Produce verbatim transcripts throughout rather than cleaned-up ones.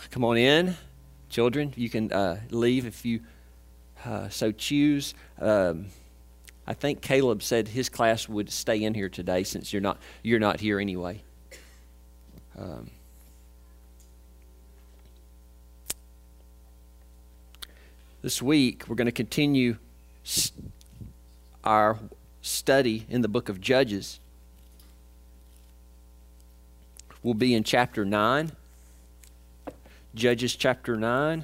come on in. Children, you can uh, leave if you uh, so choose. Um, I think Caleb said his class would stay in here today since you're not you're not here anyway. Um, this week we're going to continue st- our study in the book of Judges. We'll be in chapter nine. Judges chapter nine.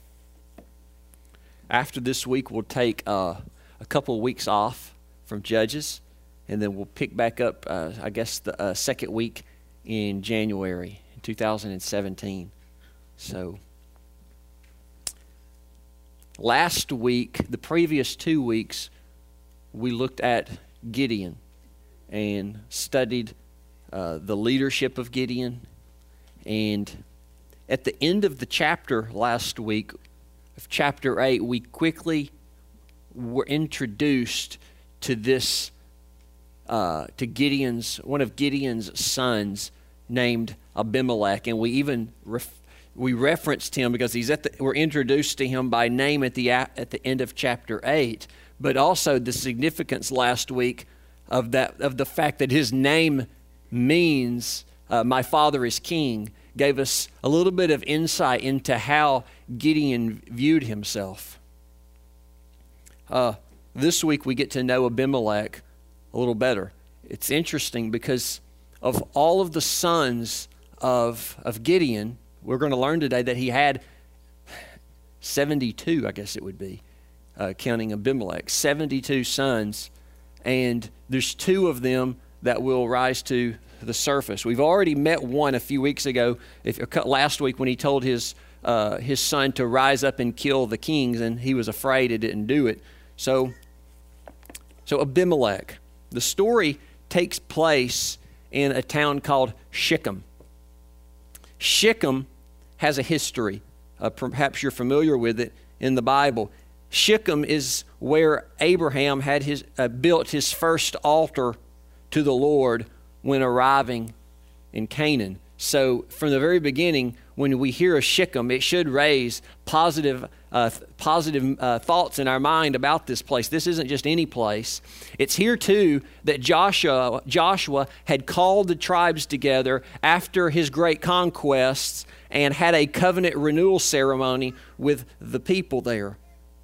After this week, we'll take uh, a couple of weeks off from Judges, and then we'll pick back up, uh, I guess, the uh, second week in January in two thousand seventeen. So, last week, the previous two weeks, we looked at Gideon and studied uh, the leadership of Gideon. And at the end of the chapter last week, of chapter eight, we quickly were introduced to this, uh, to Gideon's, one of Gideon's sons named Abimelech. And we even, ref, we referenced him because he's at the, we're introduced to him by name at the, at the end of chapter eight. But also the significance last week of that, of the fact that his name means uh, my father is king, gave us a little bit of insight into how Gideon viewed himself. Uh, this week we get to know Abimelech a little better. It's interesting because of all of the sons of, of Gideon, we're going to learn today that he had seventy-two, I guess it would be, uh, counting Abimelech, seventy-two sons, and there's two of them that will rise to the surface. We've already met one a few weeks ago, if, last week when he told his uh, his son to rise up and kill the kings, and he was afraid and didn't do it. So, so Abimelech. The story takes place in a town called Shechem. Shechem has a history. Uh, perhaps you're familiar with it in the Bible. Shechem is where Abraham had his uh, built his first altar to the Lord when arriving in Canaan. So from the very beginning, when we hear of Shechem, it should raise positive uh, positive uh, thoughts in our mind about this place. This isn't just any place. It's here too that Joshua, Joshua had called the tribes together after his great conquests and had a covenant renewal ceremony with the people there.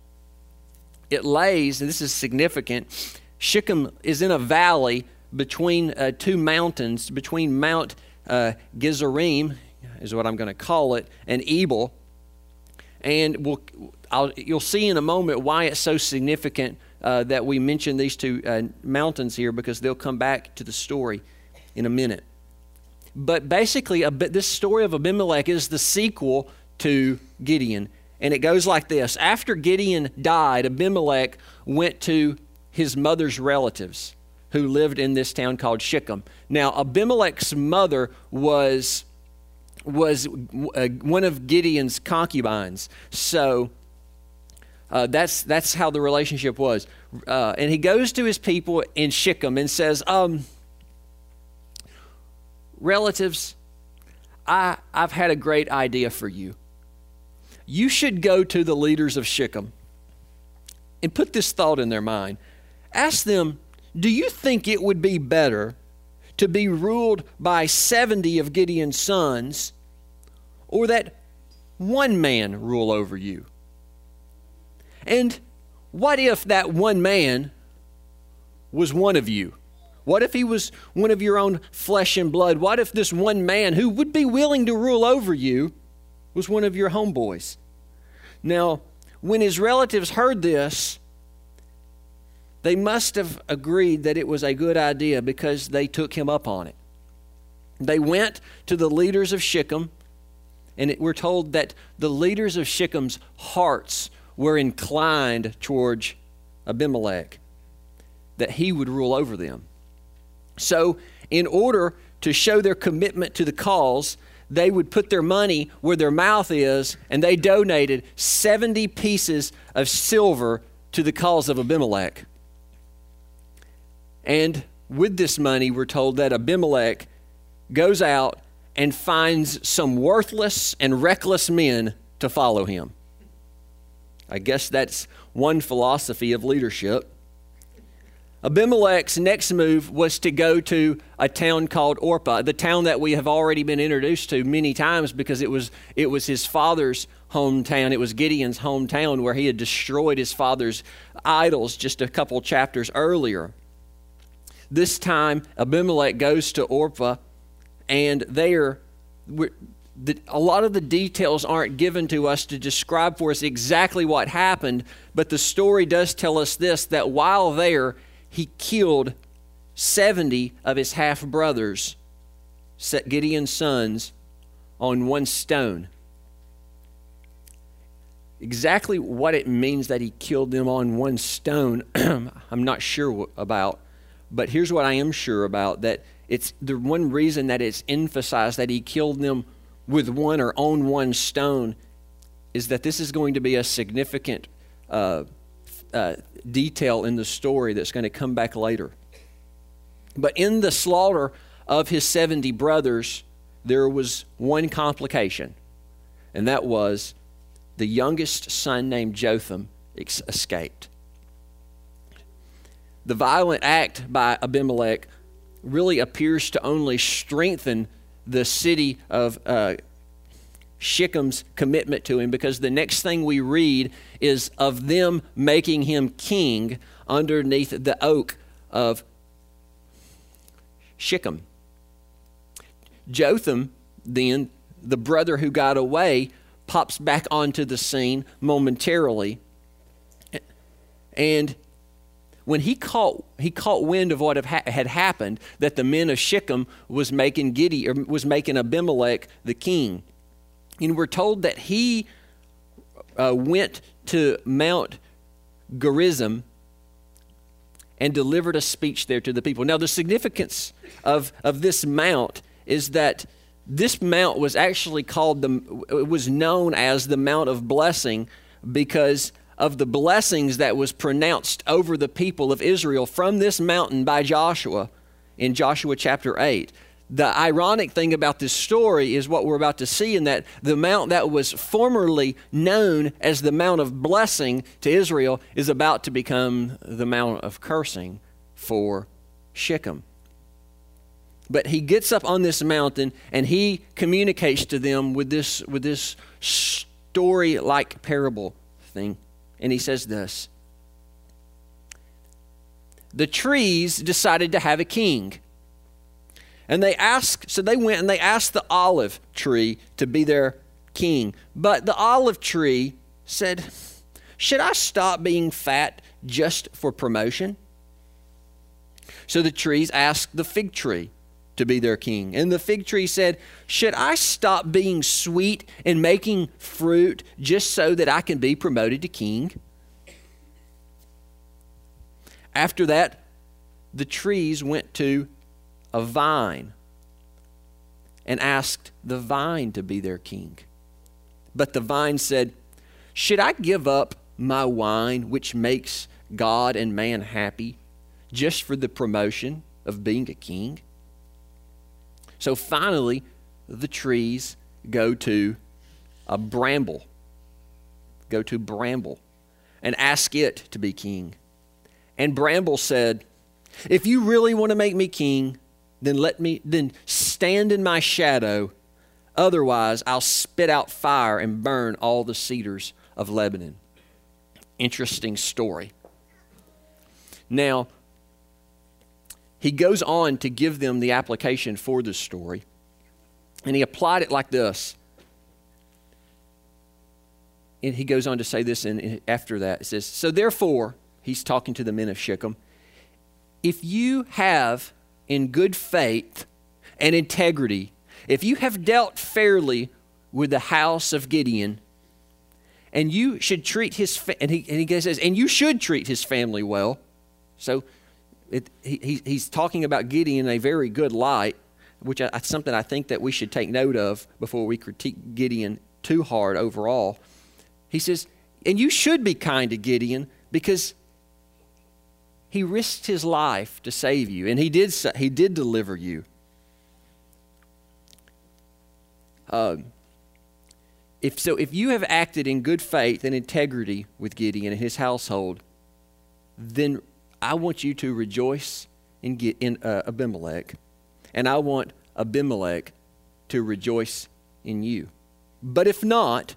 It lays, and this is significant, Shechem is in a valley between uh, two mountains, between Mount uh, Gerizim, is what I'm going to call it, and Ebal. And we'll, I'll, you'll see in a moment why it's so significant uh, that we mention these two uh, mountains here, because they'll come back to the story in a minute. But basically, a bit, this story of Abimelech is the sequel to Gideon. And it goes like this. After Gideon died, Abimelech went to his mother's relatives, who lived in this town called Shechem. Now, Abimelech's mother was, was uh, one of Gideon's concubines. So uh, that's that's how the relationship was. Uh, and he goes to his people in Shechem and says, um, relatives, I, I've had a great idea for you. You should go to the leaders of Shechem and put this thought in their mind. Ask them, do you think it would be better to be ruled by seventy of Gideon's sons, or that one man rule over you? And what if that one man was one of you? What if he was one of your own flesh and blood? What if this one man who would be willing to rule over you was one of your homeboys? Now, when his relatives heard this, they must have agreed that it was a good idea, because they took him up on it. They went to the leaders of Shechem, and it, we're told that the leaders of Shechem's hearts were inclined towards Abimelech, that he would rule over them. So, in order to show their commitment to the cause, they would put their money where their mouth is, and they donated seventy pieces of silver to the cause of Abimelech. And with this money, we're told that Abimelech goes out and finds some worthless and reckless men to follow him. I guess that's one philosophy of leadership. Abimelech's next move was to go to a town called Orpah, the town that we have already been introduced to many times because it was it was his father's hometown. It was Gideon's hometown where he had destroyed his father's idols just a couple chapters earlier. This time, Abimelech goes to Orpah, and there, the, a lot of the details aren't given to us to describe for us exactly what happened, but the story does tell us this, that while there, he killed seventy of his half-brothers, Gideon's sons, on one stone. Exactly what it means that he killed them on one stone, I'm not sure about. But here's what I am sure about, that it's the one reason that it's emphasized that he killed them with one or on one stone is that this is going to be a significant uh, uh, detail in the story that's going to come back later. But in the slaughter of his seventy brothers, there was one complication, and that was the youngest son named Jotham ex- escaped. The violent act by Abimelech really appears to only strengthen the city of uh, Shechem's commitment to him, because the next thing we read is of them making him king underneath the oak of Shechem. Jotham, then, the brother who got away, pops back onto the scene momentarily, and when he caught he caught wind of what have ha- had happened, that the men of Shechem was making Gideon, or was making Abimelech the king, and we're told that he uh, went to Mount Gerizim and delivered a speech there to the people. Now, the significance of of this mount is that this mount was actually called the it was known as the Mount of Blessing because of the blessings that was pronounced over the people of Israel from this mountain by Joshua in Joshua chapter eight. The ironic thing about this story is what we're about to see, in that the mount that was formerly known as the Mount of Blessing to Israel is about to become the Mount of Cursing for Shechem. But he gets up on this mountain and he communicates to them with this, with this story-like parable thing. And he says this: the trees decided to have a king. And they asked, so they went and they asked the olive tree to be their king. But the olive tree said, should I stop being fat just for promotion? So the trees asked the fig tree to be their king. And the fig tree said, should I stop being sweet and making fruit just so that I can be promoted to king? After that, the trees went to a vine and asked the vine to be their king. But the vine said, should I give up my wine, which makes God and man happy, just for the promotion of being a king? So finally, the trees go to a bramble, go to bramble, and ask it to be king. And bramble said, if you really want to make me king, then let me, then stand in my shadow. Otherwise, I'll spit out fire and burn all the cedars of Lebanon. Interesting story. Now, he goes on to give them the application for this story, and he applied it like this. And he goes on to say this, and after that, it says, so therefore, he's talking to the men of Shechem, if you have in good faith and integrity, if you have dealt fairly with the house of Gideon, and you should treat his, fa- and, he, and he says, and you should treat his family well. So it, he, he's talking about Gideon in a very good light, which is something I think that we should take note of before we critique Gideon too hard overall. He says, and you should be kind to Gideon because he risked his life to save you, and he did he did deliver you. Uh, if so, if you have acted in good faith and integrity with Gideon and his household, then I want you to rejoice in, in uh, Abimelech, and I want Abimelech to rejoice in you. But if not,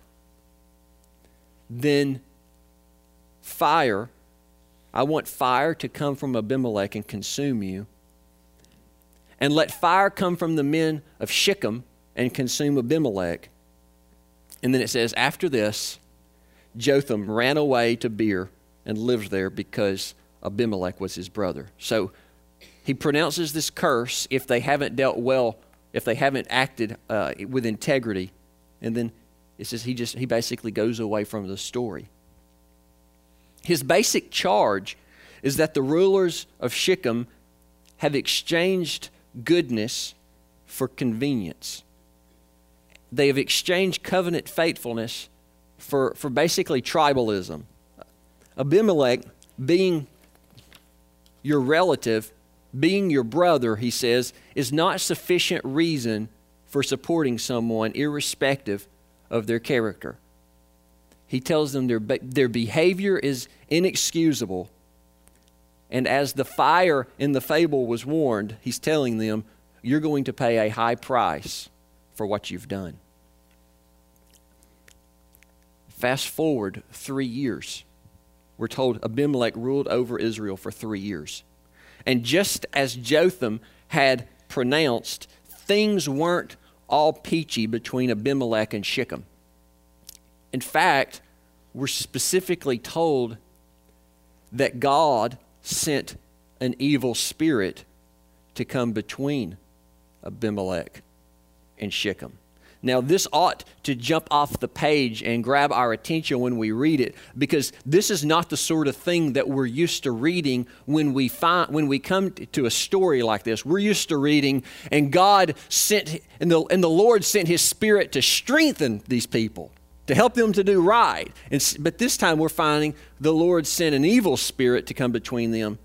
then fire, I want fire to come from Abimelech and consume you. And let fire come from the men of Shechem and consume Abimelech. And then it says, after this, Jotham ran away to Beer and lived there because Abimelech was his brother. So he pronounces this curse if they haven't dealt well, if they haven't acted uh, with integrity. And then it says he just he basically goes away from the story. His basic charge is that the rulers of Shechem have exchanged goodness for convenience. They have exchanged covenant faithfulness for, for basically tribalism. Abimelech, being your relative, being your brother, he says, is not sufficient reason for supporting someone irrespective of their character. He tells them their, their behavior is inexcusable. And as the fire in the fable was warned, he's telling them, you're going to pay a high price for what you've done. Fast forward three years. We're told Abimelech ruled over Israel for three years. And just as Jotham had pronounced, things weren't all peachy between Abimelech and Shechem. In fact, we're specifically told that God sent an evil spirit to come between Abimelech and Shechem. Now, this ought to jump off the page and grab our attention when we read it, because this is not the sort of thing that we're used to reading when we find when we come to a story like this. We're used to reading, and God sent, and the and the Lord sent His Spirit to strengthen these people, to help them to do right. And, but this time we're finding the Lord sent an evil spirit to come between them.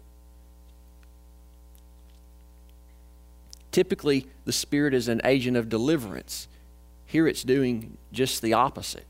Typically, the Spirit is an agent of deliverance. Here it's doing just the opposite.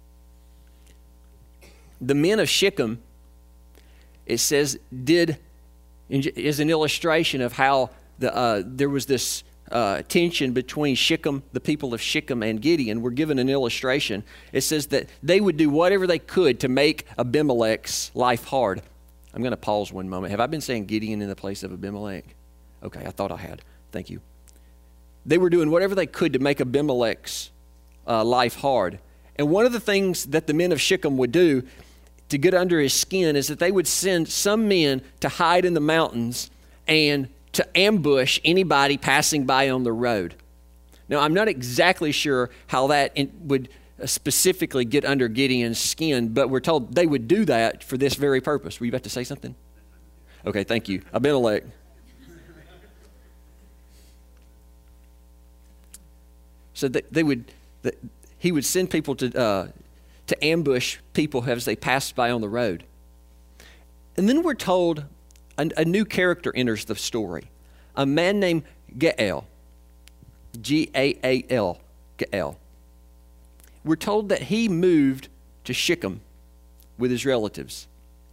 The men of Shechem, it says, did, is an illustration of how the, uh, there was this uh, tension between Shechem, the people of Shechem, and Gideon. We're given an illustration. It says that they would do whatever they could to make Abimelech's life hard. I'm going to pause one moment. Have I been saying Gideon in the place of Abimelech? Okay, I thought I had. Thank you. They were doing whatever they could to make Abimelech's uh, life hard. And one of the things that the men of Shechem would do to get under his skin is that they would send some men to hide in the mountains and to ambush anybody passing by on the road. Now, I'm not exactly sure how that in, would specifically get under Gideon's skin, but we're told they would do that for this very purpose. Were you about to say something? Okay, thank you. Abimelech. So that they would, that he would send people to uh, to ambush people as they passed by on the road. And then we're told a, a new character enters the story, a man named Gaal, G A A L, Gaal. We're told that he moved to Shechem with his relatives.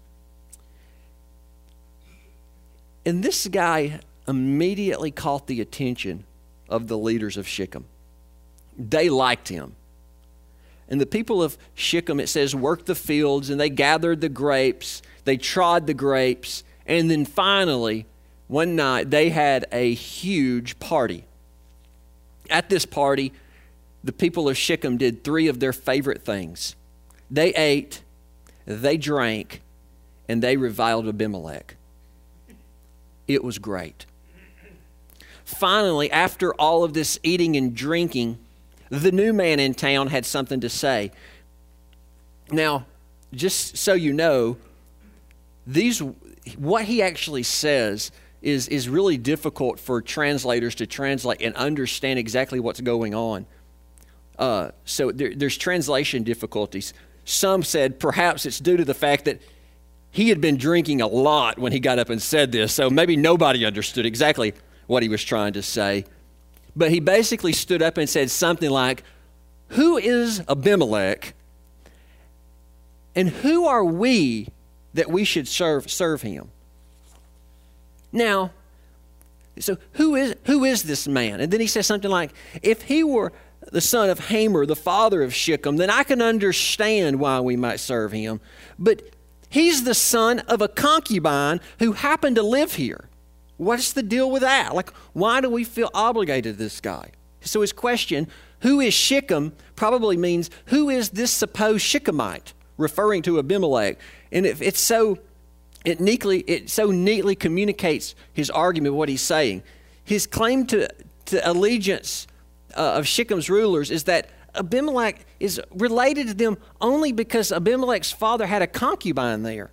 And this guy immediately caught the attention of the leaders of Shechem. They liked him. And the people of Shechem, it says, worked the fields, and they gathered the grapes, they trod the grapes, and then finally, one night, they had a huge party. At this party, the people of Shechem did three of their favorite things. They ate, they drank, and they reviled Abimelech. It was great. Finally, after all of this eating and drinking, the new man in town had something to say. Now, just so you know, these what he actually says is, is really difficult for translators to translate and understand exactly what's going on. Uh, so there, there's translation difficulties. Some said perhaps it's due to the fact that he had been drinking a lot when he got up and said this, so maybe nobody understood exactly what he was trying to say. But he basically stood up and said something like, who is Abimelech, and who are we that we should serve serve him? Now, so who is who is this man? And then he says something like, if he were the son of Hamor, the father of Shechem, then I can understand why we might serve him. But he's the son of a concubine who happened to live here. What's the deal with that? Like, why do we feel obligated to this guy? So his question, who is Shechem, probably means, who is this supposed Shechemite, referring to Abimelech? And if it's so, it neatly, it so neatly communicates his argument, what he's saying. His claim to, to allegiance uh, of Shechem's rulers is that Abimelech is related to them only because Abimelech's father had a concubine there.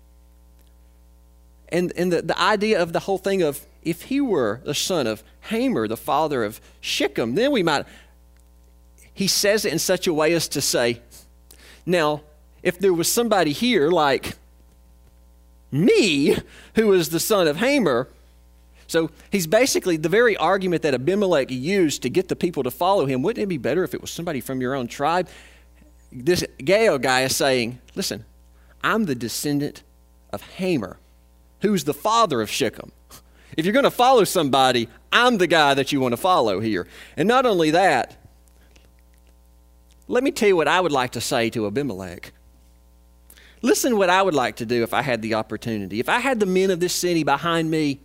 And, and the, the idea of the whole thing of, if he were the son of Hamor, the father of Shechem, then we might... He says it in such a way as to say, now, if there was somebody here like me, who is the son of Hamor, so he's basically, the very argument that Abimelech used to get the people to follow him, wouldn't it be better if it was somebody from your own tribe? This Gael guy is saying, listen, I'm the descendant of Hamor, who's the father of Shechem. If you're going to follow somebody, I'm the guy that you want to follow here. And not only that, let me tell you what I would like to say to Abimelech. Listen what I would like to do if I had the opportunity. If I had the men of this city behind me,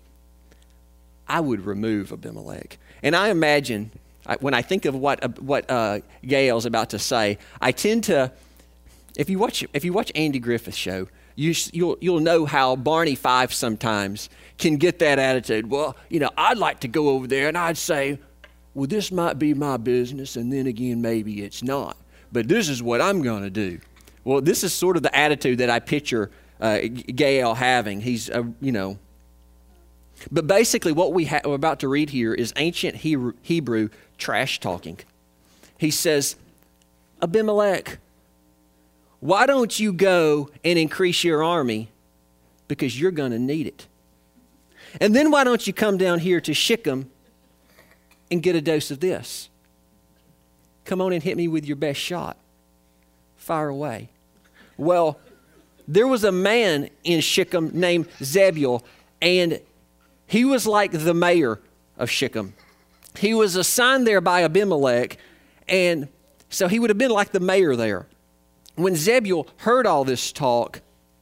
I would remove Abimelech. And I imagine, when I think of what what uh, Gael's about to say, I tend to, if you watch if you watch Andy Griffith's show, you, you'll you'll know how Barney Fife sometimes can get that attitude. Well, you know, I'd like to go over there and I'd say, well, this might be my business, and then again, maybe it's not. But this is what I'm going to do. Well, this is sort of the attitude that I picture uh, Gael having. He's, uh, you know. But basically, what we ha- we're about to read here is ancient Hebrew, Hebrew trash talking. He says, Abimelech, why don't you go and increase your army? Because you're going to need it. And then why don't you come down here to Shechem and get a dose of this? Come on and hit me with your best shot. Fire away. Well, there was a man in Shechem named Zebul, and he was like the mayor of Shechem. He was assigned there by Abimelech, and so he would have been like the mayor there. When Zebul heard all this talk,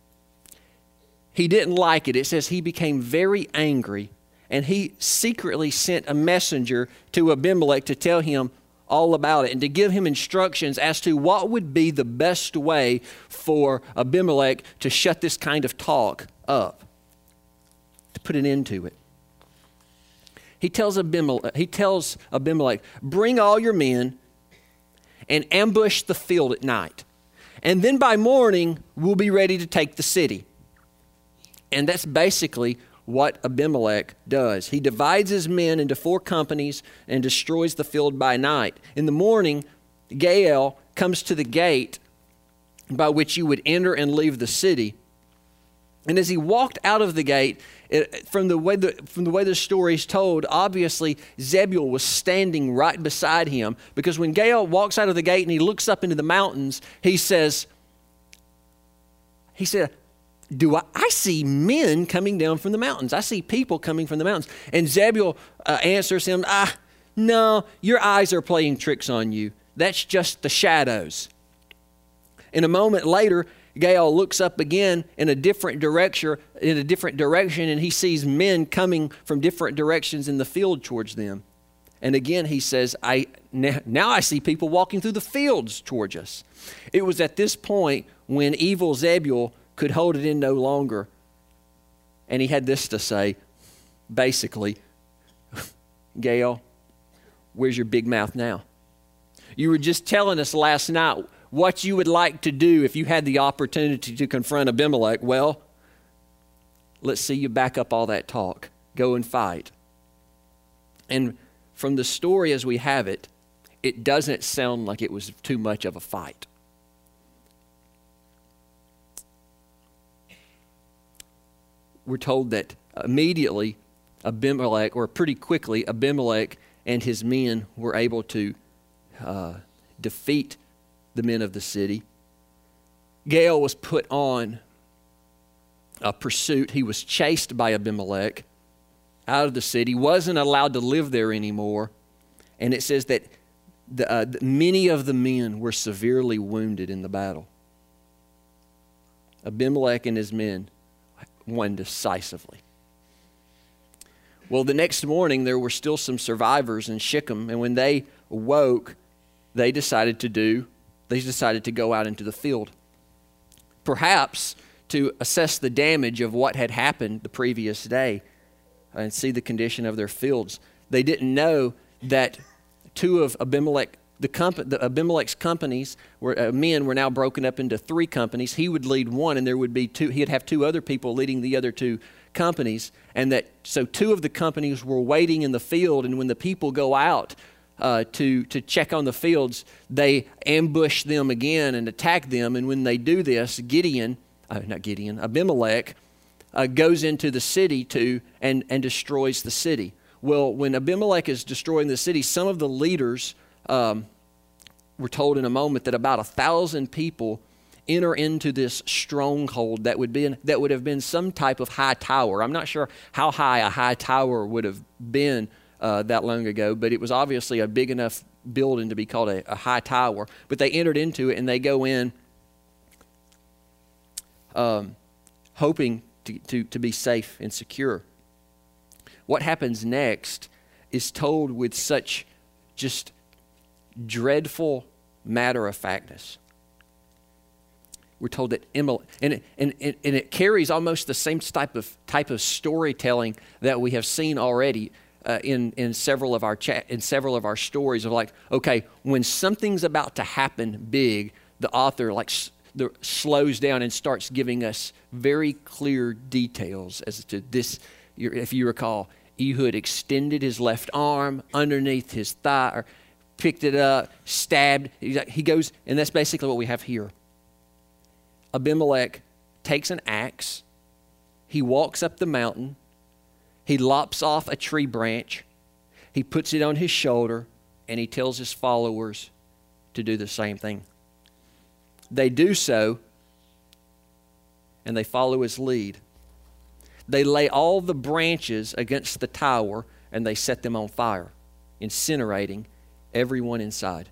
he didn't like it. It says he became very angry, and he secretly sent a messenger to Abimelech to tell him all about it and to give him instructions as to what would be the best way for Abimelech to shut this kind of talk up, to put an end to it. He tells Abimelech, he tells Abimelech, bring all your men and ambush the field at night. And then by morning, we'll be ready to take the city. And that's basically what Abimelech does. He divides his men into four companies and destroys the field by night. In the morning, Gael comes to the gate by which you would enter and leave the city. And as he walked out of the gate, it, from the way the, from the way the story is told, obviously Zebul was standing right beside him, because when Gael walks out of the gate and he looks up into the mountains, he says, he said, Do I, I see men coming down from the mountains. I see people coming from the mountains. And Zebul uh, answers him, ah, no, your eyes are playing tricks on you. That's just the shadows. And a moment later, Gael looks up again in a different direction, in a different direction, and he sees men coming from different directions in the field towards them. And again, he says, I now, now I see people walking through the fields towards us. It was at this point when evil Zebul could hold it in no longer. And he had this to say, basically, Gael, where's your big mouth now? You were just telling us last night what you would like to do if you had the opportunity to confront Abimelech. Well, let's see you back up all that talk. Go and fight. And from the story as we have it, it doesn't sound like it was too much of a fight. We're told that immediately Abimelech, or pretty quickly, Abimelech and his men were able to uh, defeat the men of the city. Gaal was put on a pursuit. He was chased by Abimelech out of the city, wasn't allowed to live there anymore. And it says that the, uh, many of the men were severely wounded in the battle. Abimelech and his men won decisively. Well, the next morning, there were still some survivors in Shechem, and when they awoke, they decided to do, they decided to go out into the field. Perhaps to assess the damage of what had happened the previous day and see the condition of their fields. They didn't know that two of Abimelech, the, comp- the Abimelech's companies, were, uh, men were now broken up into three companies. He would lead one, and there would be two. He'd have two other people leading the other two companies, and that so two of the companies were waiting in the field, and when the people go out uh, to to check on the fields, they ambush them again and attack them. And when they do this, Gideon, uh, not Gideon, Abimelech uh, goes into the city to and and destroys the city. Well, when Abimelech is destroying the city, some of the leaders um, were told in a moment that about a thousand people enter into this stronghold that would be that would have been some type of high tower. I'm not sure how high a high tower would have been uh, that long ago, but it was obviously a big enough building to be called a, a high tower. But they entered into it, and they go in um, hoping to, to, to be safe and secure. What happens next is told with such just dreadful matter-of-factness. We're told that Emil, and it, and, and and it carries almost the same type of type of storytelling that we have seen already uh, in in several of our chat in several of our stories of like, okay, when something's about to happen big, the author like s- the, slows down and starts giving us very clear details as to this. If you recall, Ehud extended his left arm underneath his thigh, or picked it up, stabbed. He goes, and that's basically what we have here. Abimelech takes an axe, he walks up the mountain, he lops off a tree branch, he puts it on his shoulder, and he tells his followers to do the same thing. They do so, and they follow his lead. They lay all the branches against the tower, and they set them on fire, incinerating everyone inside.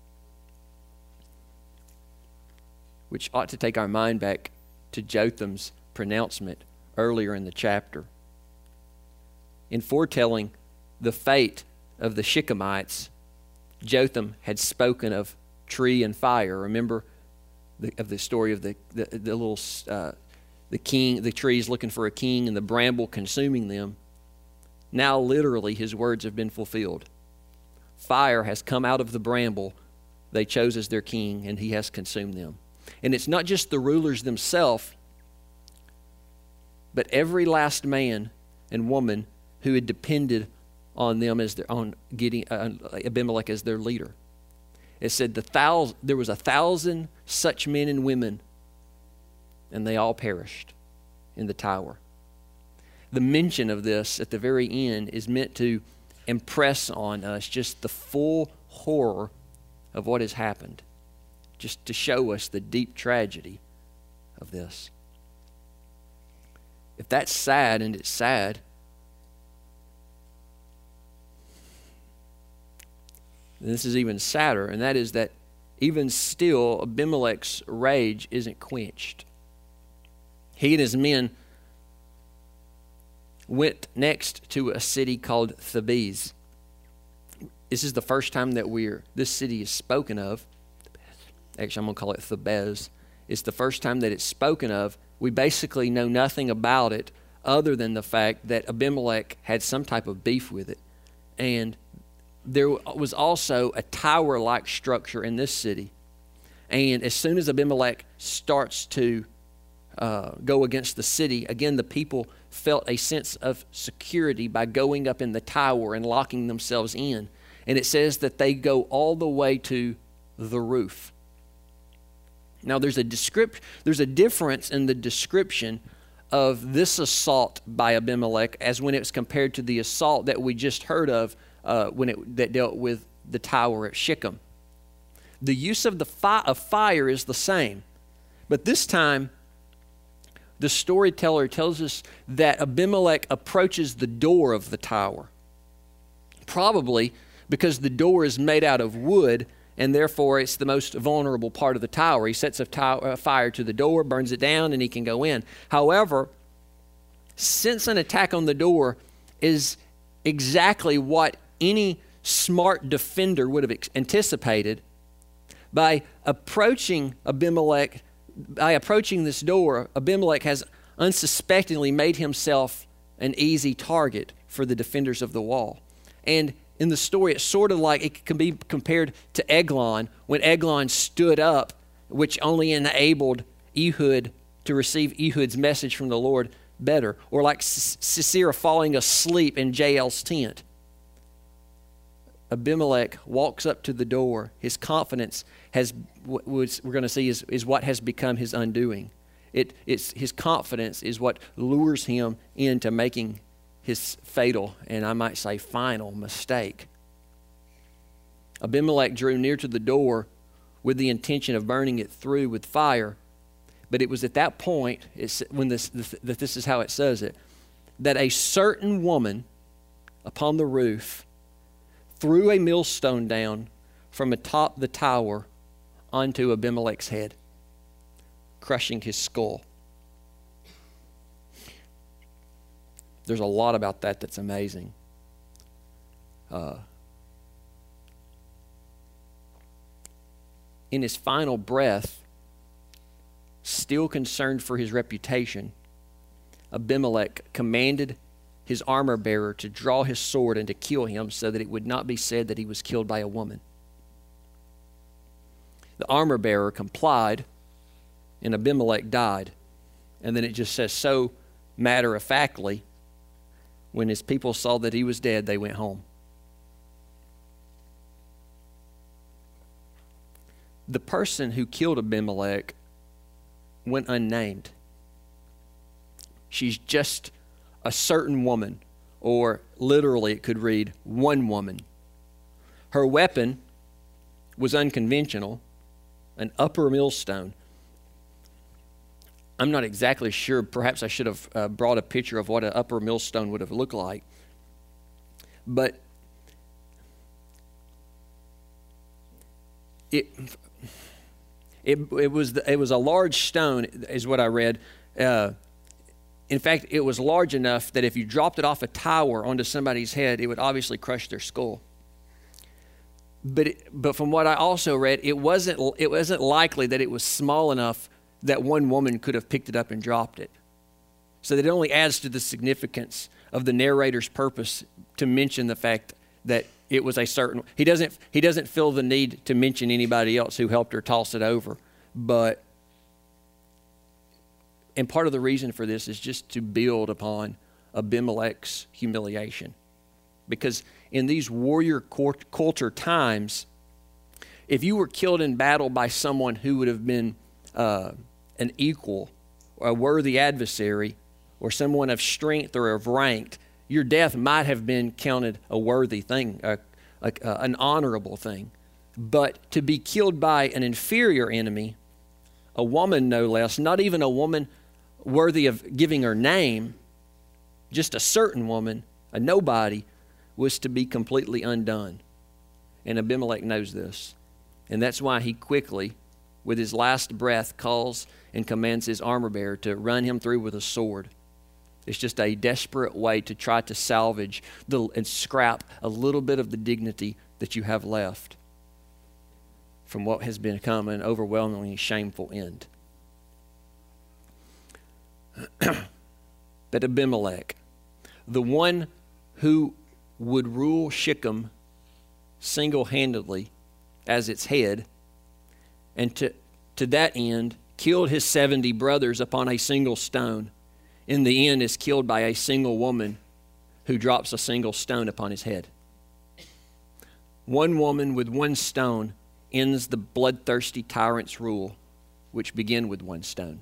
Which ought to take our mind back to Jotham's pronouncement earlier in the chapter. In foretelling the fate of the Shechemites, Jotham had spoken of tree and fire. Remember the, of the story of the the, the little uh, the king, the trees looking for a king, and the bramble consuming them. Now, literally, his words have been fulfilled. Fire has come out of the bramble they chose as their king, and he has consumed them. And it's not just the rulers themselves, but every last man and woman who had depended on them as their on getting uh, Abimelech as their leader. It said the thousand, there was a thousand such men and women, and they all perished in the tower. The mention of this at the very end is meant to impress on us just the full horror of what has happened, just to show us the deep tragedy of this. If that's sad, and it's sad, then this is even sadder, and that is that even still, Abimelech's rage isn't quenched. He and his men went next to a city called Thebez. This is the first time that we're this city is spoken of. Actually, I'm going to call it Thebez. It's the first time that it's spoken of. We basically know nothing about it other than the fact that Abimelech had some type of beef with it. And there was also a tower-like structure in this city. And as soon as Abimelech starts to uh, go against the city, again, the people felt a sense of security by going up in the tower and locking themselves in. And it says that they go all the way to the roof. Now, there's a descript, there's a difference in the description of this assault by Abimelech as when it's compared to the assault that we just heard of uh, when it that dealt with the tower at Shechem. The use of the fi- of fire is the same. But this time, the storyteller tells us that Abimelech approaches the door of the tower. Probably because the door is made out of wood, and therefore it's the most vulnerable part of the tower. He sets a, tower, a fire to the door, burns it down, and he can go in. However, since an attack on the door is exactly what any smart defender would have ex- anticipated, by approaching Abimelech, by approaching this door, Abimelech has unsuspectingly made himself an easy target for the defenders of the wall. And in the story, it's sort of like it can be compared to Eglon, when Eglon stood up, which only enabled Ehud to receive Ehud's message from the Lord better. Or like Sisera falling asleep in Jael's tent. Abimelech walks up to the door. His confidence has, what we're going to see, is, is what has become his undoing. It, it's, his confidence is what lures him into making his fatal, and I might say final, mistake. Abimelech drew near to the door with the intention of burning it through with fire, but it was at that point, it's, when this, this, that this is how it says it, that a certain woman upon the roof threw a millstone down from atop the tower onto Abimelech's head, crushing his skull. There's a lot about that that's amazing. Uh, in his final breath, still concerned for his reputation, Abimelech commanded his armor bearer to draw his sword and to kill him so that it would not be said that he was killed by a woman. The armor bearer complied, and Abimelech died. And then it just says so matter-of-factly, when his people saw that he was dead, they went home. The person who killed Abimelech went unnamed. She's just a certain woman, or literally it could read one woman. Her weapon was unconventional, an upper millstone. I'm not exactly sure. Perhaps I should have uh, brought a picture of what an upper millstone would have looked like. But it it it was the, it was a large stone, is what I read. Uh, in fact, it was large enough that if you dropped it off a tower onto somebody's head, it would obviously crush their skull. But it, but from what I also read, it wasn't it wasn't likely that it was small enough that one woman could have picked it up and dropped it. So that it only adds to the significance of the narrator's purpose to mention the fact that it was a certain, he doesn't he doesn't feel the need to mention anybody else who helped her toss it over. But, and part of the reason for this is just to build upon Abimelech's humiliation. Because in these warrior culture times, if you were killed in battle by someone who would have been uh, an equal, or a worthy adversary, or someone of strength or of rank, your death might have been counted a worthy thing, a, a, a, an honorable thing. But to be killed by an inferior enemy, a woman no less, not even a woman worthy of giving her name, just a certain woman, a nobody, was to be completely undone. And Abimelech knows this. And that's why he quickly, with his last breath, calls and commands his armor bearer to run him through with a sword. It's just a desperate way to try to salvage the, and scrap a little bit of the dignity that you have left from what has become an overwhelmingly shameful end. But Abimelech, the one who would rule Shechem single-handedly as its head, and to, to that end killed his seventy brothers upon a single stone, in the end is killed by a single woman who drops a single stone upon his head. One woman with one stone ends the bloodthirsty tyrant's rule, which began with one stone.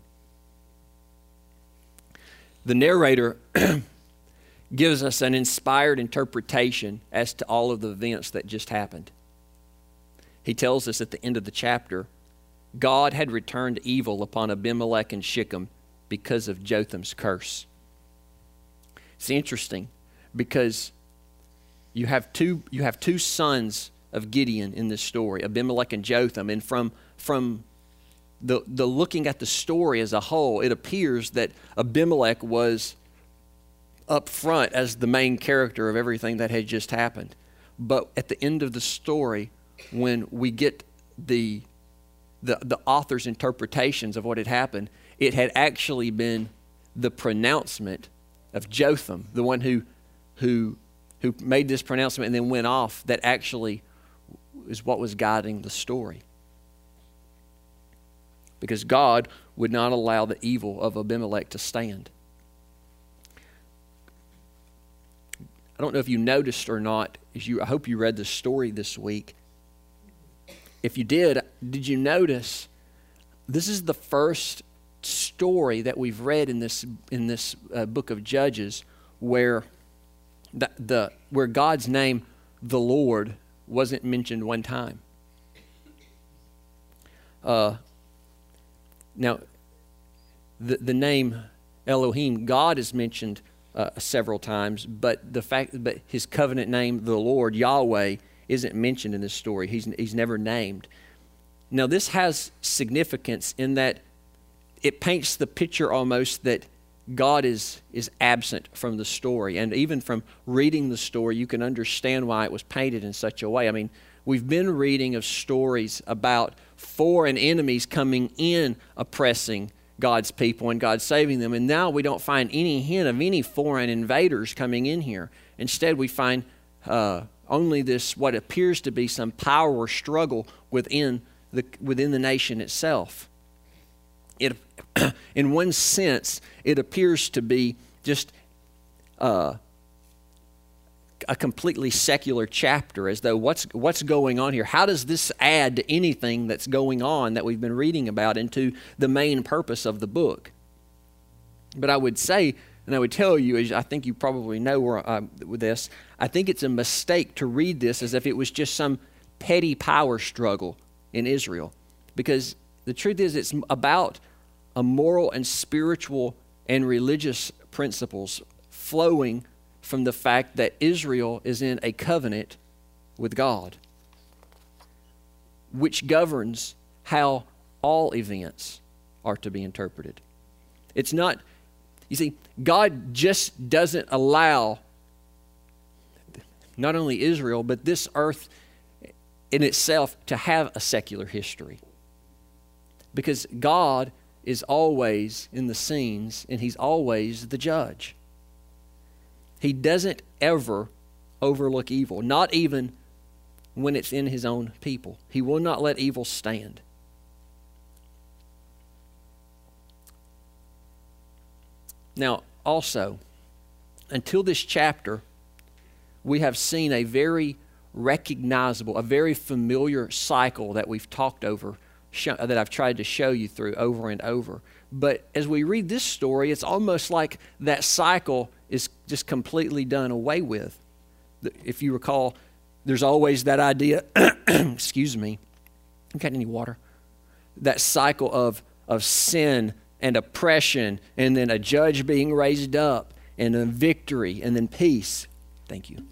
The narrator gives us an inspired interpretation as to all of the events that just happened. he tells us at the end of the chapter, God had returned evil upon Abimelech and Shechem because of Jotham's curse. It's interesting because you have two you have two sons of Gideon in this story, Abimelech and Jotham, and from from the the looking at the story as a whole, it appears that Abimelech was up front as the main character of everything that had just happened. But at the end of the story, when we get the the the author's interpretations of what had happened, it had actually been the pronouncement of Jotham, the one who who who made this pronouncement and then went off, that actually is what was guiding the story. Because God would not allow the evil of Abimelech to stand. I don't know if you noticed or not, as you, I hope you read the story this week. If you did, did you notice this is the first story that we've read in this in this uh, book of Judges where the, the where God's name, the Lord, wasn't mentioned one time. Uh, now, the the name Elohim, God, is mentioned uh, several times, but the fact, but His covenant name, the Lord Yahweh, isn't mentioned in this story. He's He's never named. Now, this has significance in that it paints the picture almost that God is is absent from the story. And even from reading the story, you can understand why it was painted in such a way. I mean, we've been reading of stories about foreign enemies coming in, oppressing God's people and God saving them. And now we don't find any hint of any foreign invaders coming in here. Instead, we find uh, only this, what appears to be some power or struggle within the within the nation itself. It, in one sense, it appears to be just uh, a completely secular chapter, as though what's what's going on here? How does this add to anything that's going on that we've been reading about into the main purpose of the book? But I would say, and I would tell you, as I think you probably know where, uh, with this, I think it's a mistake to read this as if it was just some petty power struggle in Israel, because the truth is, it's about a moral and spiritual and religious principles flowing from the fact that Israel is in a covenant with God, which governs how all events are to be interpreted. It's not, you see, God just doesn't allow not only Israel, but this earth in itself to have a secular history. Because God is always in the scenes, and He's always the judge. He doesn't ever overlook evil, not even when it's in His own people. He will not let evil stand. Now, also, until this chapter, we have seen a very recognizable, a very familiar cycle that we've talked over, show, that I've tried to show you through over and over. But as we read this story, it's almost like that cycle is just completely done away with. If you recall, there's always that idea, excuse me, you got any water? That cycle of, of sin and oppression, and then a judge being raised up, and then victory, and then peace. Thank you.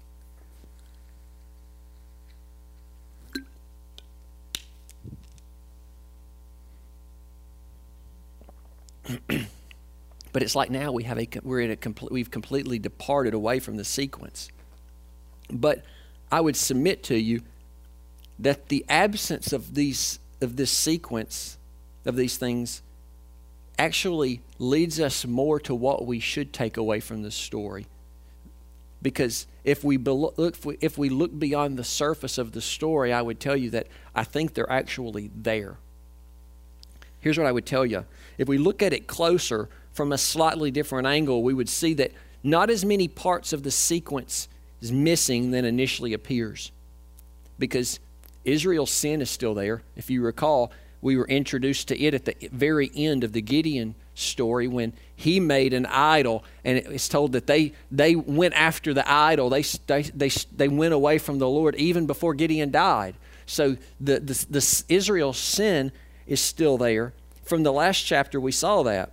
But it's like now we have a we're in a complete we've completely departed away from the sequence. But I would submit to you that the absence of these of this sequence of these things actually leads us more to what we should take away from this story. Because if we look if we, if we look beyond the surface of the story, I would tell you that I think they're actually there. Here's what I would tell you. If we look at it closer from a slightly different angle, we would see that not as many parts of the sequence is missing than initially appears. Because Israel's sin is still there. If you recall, we were introduced to it at the very end of the Gideon story when he made an idol, and it's told that they they went after the idol. They they they, they went away from the Lord even before Gideon died. So the, the, the Israel's sin is still there. From the last chapter, we saw that.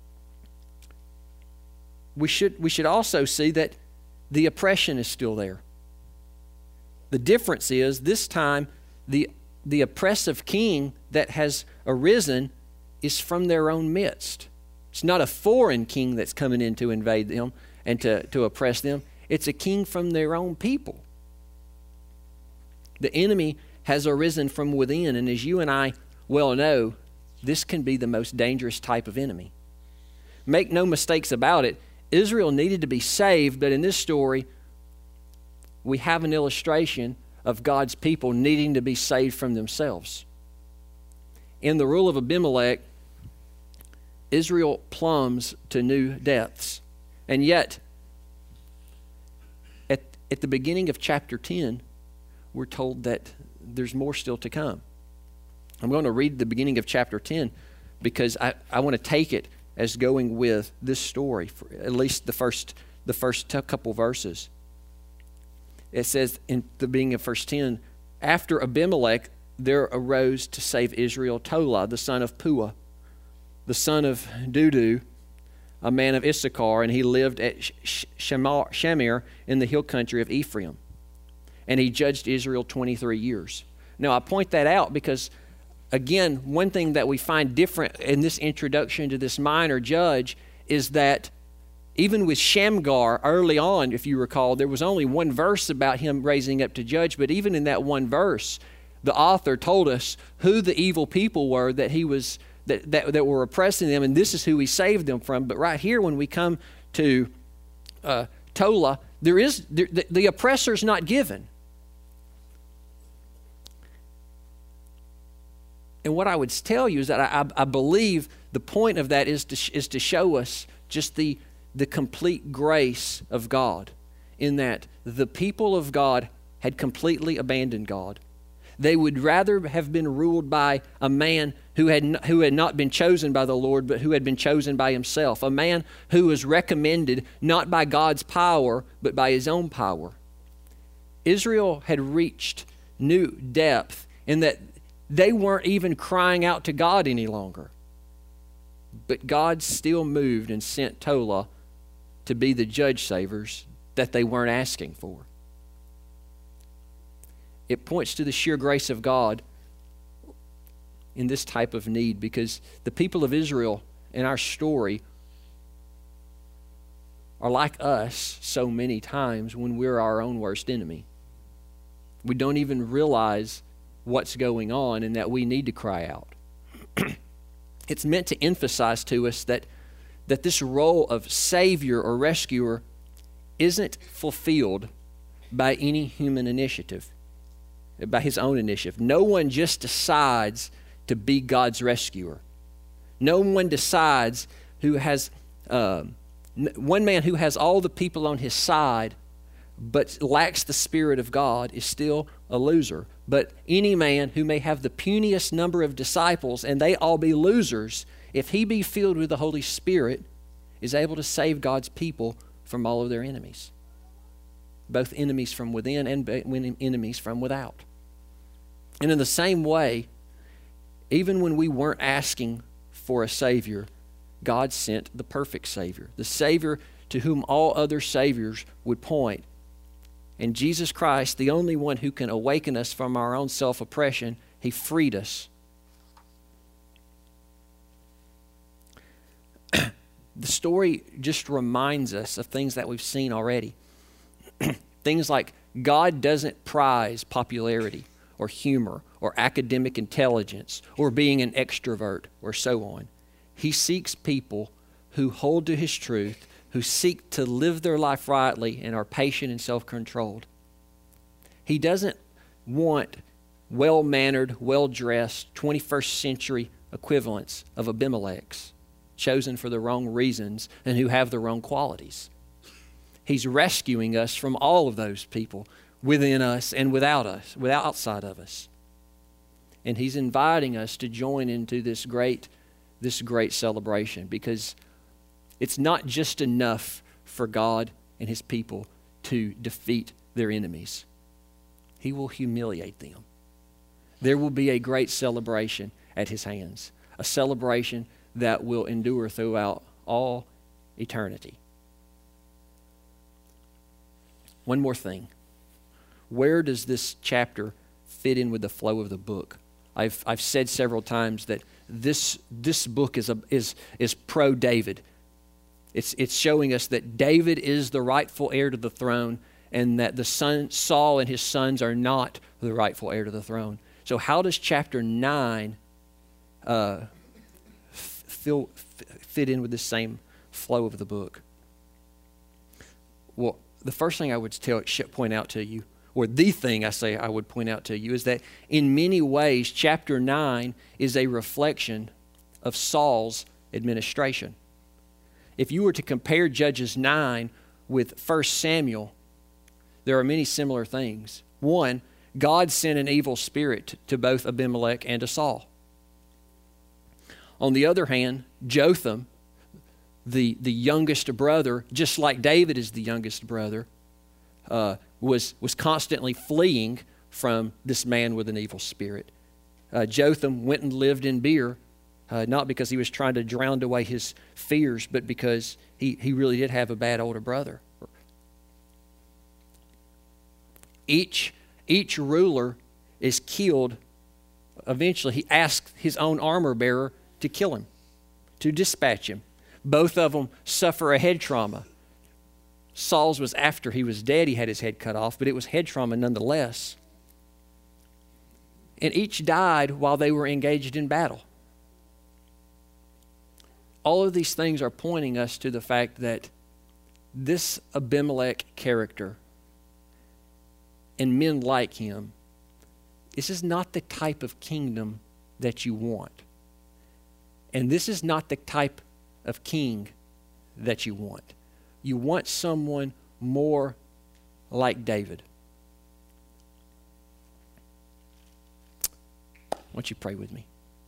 We should, we should also see that the oppression is still there. The difference is this time the, the oppressive king that has arisen is from their own midst. It's not a foreign king that's coming in to invade them and to, to oppress them. It's a king from their own people. The enemy has arisen from within, and as you and I well know, this can be the most dangerous type of enemy. Make no mistakes about it, Israel needed to be saved, but in this story, we have an illustration of God's people needing to be saved from themselves. In the rule of Abimelech, Israel plumbs to new depths. And yet, at, at the beginning of chapter ten, we're told that there's more still to come. I'm going to read the beginning of chapter ten because I, I want to take it as going with this story, for at least the first, the first couple verses. It says in the beginning of verse ten, after Abimelech, there arose to save Israel Tola, the son of Puah, the son of Dudu, a man of Issachar, and he lived at Shamir in the hill country of Ephraim. And he judged Israel twenty-three years. Now, I point that out because, again, one thing that we find different in this introduction to this minor judge is that even with Shamgar early on, if you recall, there was only one verse about him raising up to judge, but even in that one verse, the author told us who the evil people were that he was that, that, that were oppressing them, and this is who he saved them from. But right here, when we come to uh, Tola, there is the, the, the oppressor's not given. And what I would tell you is that I, I believe the point of that is to, is to show us just the, the complete grace of God, in that the people of God had completely abandoned God. They would rather have been ruled by a man who had, n- who had not been chosen by the Lord, but who had been chosen by himself, a man who was recommended not by God's power, but by his own power. Israel had reached new depth in that they weren't even crying out to God any longer. But God still moved and sent Tola to be the judge savers that they weren't asking for. It points to the sheer grace of God in this type of need, because the people of Israel in our story are like us so many times when we're our own worst enemy. We don't even realize what's going on and that we need to cry out. It's meant to emphasize to us that, that this role of savior or rescuer isn't fulfilled by any human initiative, by his own initiative. No one just decides to be God's rescuer. No one decides who has, uh, one man who has all the people on his side but lacks the Spirit of God is still a loser. But any man who may have the puniest number of disciples and they all be losers, if he be filled with the Holy Spirit, is able to save God's people from all of their enemies. Both enemies from within and enemies from without. And in the same way, even when we weren't asking for a Savior, God sent the perfect Savior, the Savior to whom all other Saviors would point. And Jesus Christ, the only one who can awaken us from our own self-oppression, he freed us. The story just reminds us of things that we've seen already. Things like God doesn't prize popularity or humor or academic intelligence or being an extrovert or so on. He seeks people who hold to his truth, who seek to live their life rightly and are patient and self-controlled. He doesn't want well-mannered, well-dressed, twenty-first century equivalents of Abimelechs, chosen for the wrong reasons and who have the wrong qualities. He's rescuing us from all of those people within us and without us, without outside of us. And he's inviting us to join into this great, this great celebration, because it's not just enough for God and his people to defeat their enemies. He will humiliate them. there will be a great celebration at his hands, a celebration that will endure throughout all eternity. One more thing. Where does this chapter fit in with the flow of the book? I've I've said several times that this this book is a, is is pro David. It's it's showing us that David is the rightful heir to the throne, and that the son Saul and his sons are not the rightful heir to the throne. So how does chapter nine uh, feel, fit in with the same flow of the book? Well, the first thing I would tell, point out to you, or the thing I say I would point out to you, is that in many ways, chapter nine is a reflection of Saul's administration. If you were to compare Judges nine with First Samuel, there are many similar things. One, God sent an evil spirit to both Abimelech and to Saul. On the other hand, Jotham, the, the youngest brother, just like David is the youngest brother, uh, was, was constantly fleeing from this man with an evil spirit. Uh, Jotham went and lived in Beer, uh, not because he was trying to drown away his fears, but because he, he really did have a bad older brother. Each, each ruler is killed. Eventually, he asks his own armor bearer to kill him, to dispatch him. Both of them suffer a head trauma. Saul's was after he was dead, he had his head cut off, but it was head trauma nonetheless. And each died while they were engaged in battle. All of these things are pointing us to the fact that this Abimelech character and men like him, this is not the type of kingdom that you want. And this is not the type of king that you want. You want someone more like David. Why don't you pray with me?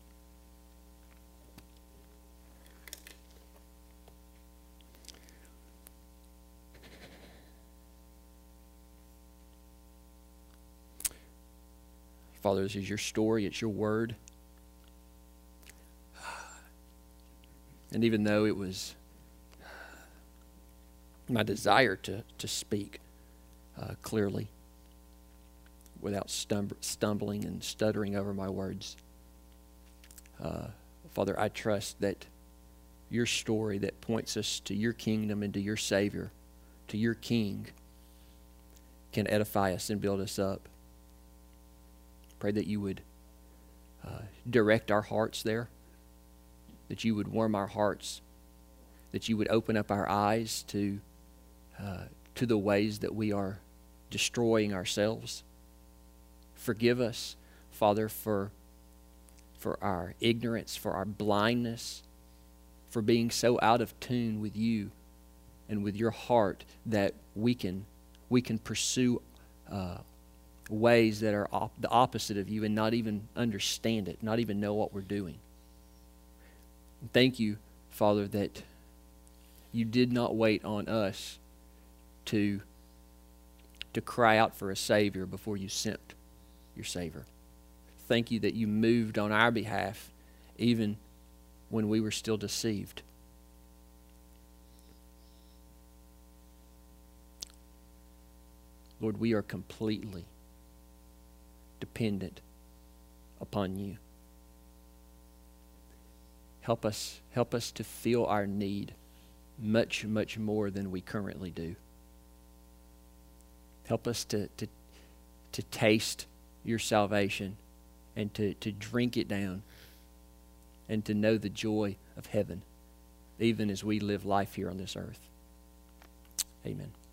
Father, this is your story, it's your word. And even though it was my desire to, to speak uh, clearly without stum- stumbling and stuttering over my words, uh, Father, I trust that your story that points us to your kingdom and to your Savior, to your King, can edify us and build us up. Pray that you would uh, direct our hearts there, that you would warm our hearts, that you would open up our eyes to uh, to the ways that we are destroying ourselves. Forgive us, Father, for for our ignorance, for our blindness, for being so out of tune with you and with your heart that we can we can pursue uh, ways that are op- the opposite of you and not even understand it, not even know what we're doing. Thank you, Father, that you did not wait on us to, to cry out for a Savior before you sent your Savior. Thank you that you moved on our behalf even when we were still deceived. Lord, we are completely dependent upon you. Help us, help us to feel our need much, much more than we currently do. Help us to, to, to taste your salvation and to, to drink it down and to know the joy of heaven, even as we live life here on this earth. Amen.